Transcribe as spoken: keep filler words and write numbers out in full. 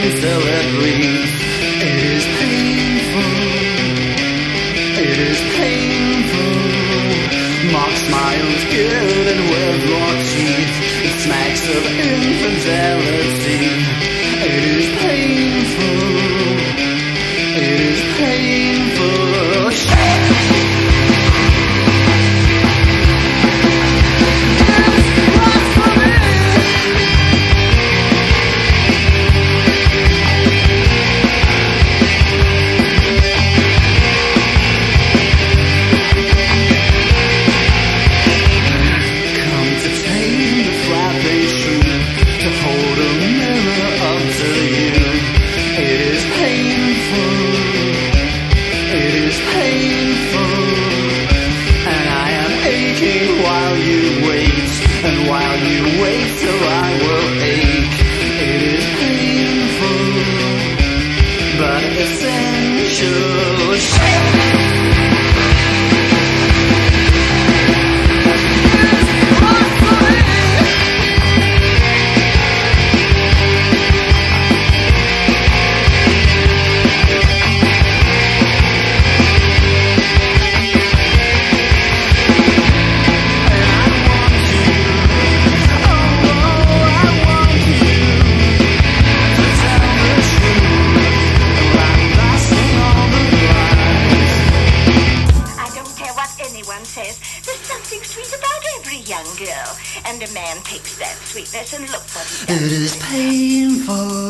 till it bleeds. It is painful. It is painful. Mock smiles gilded with raw teeth. It smacks of infidelity. It is painful. It is painful. While you wait till I will ache. It is painful, but essential. Says there's something sweet about every young girl, and a man takes that sweetness and look what he does. It is painful.